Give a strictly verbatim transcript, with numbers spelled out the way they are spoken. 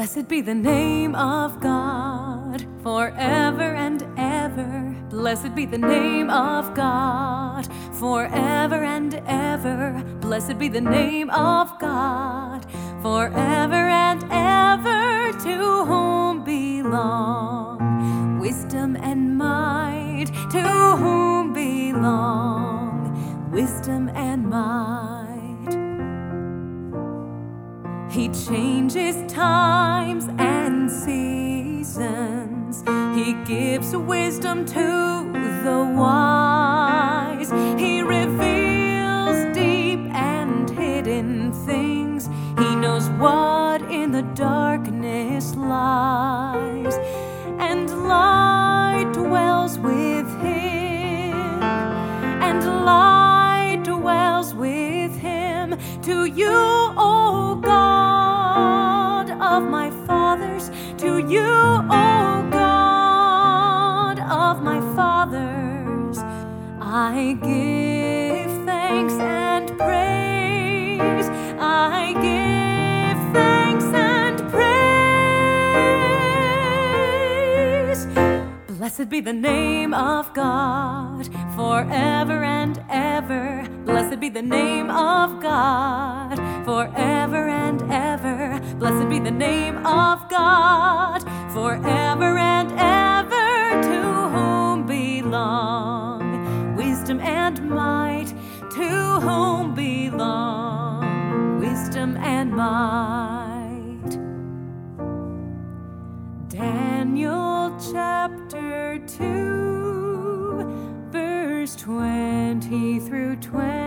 Blessed be the name of God forever and ever. Blessed be the name of God forever and ever. Blessed be the name of God forever and ever, to whom belong wisdom and might, to whom belong wisdom and might. He changes times and seasons. He gives wisdom to the wise. He reveals deep and hidden things. He knows what in the darkness lies. And light dwells with him. And light dwells with him. To you, O God of my fathers, to you, O God of my fathers, I give thanks and praise. I give thanks and praise. Blessed be the name of God forever and ever. Blessed be the name of God forever and ever. Blessed be the name of God forever and ever, to whom belong wisdom and might, to whom belong wisdom and might. Daniel chapter two, verse twenty through twenty.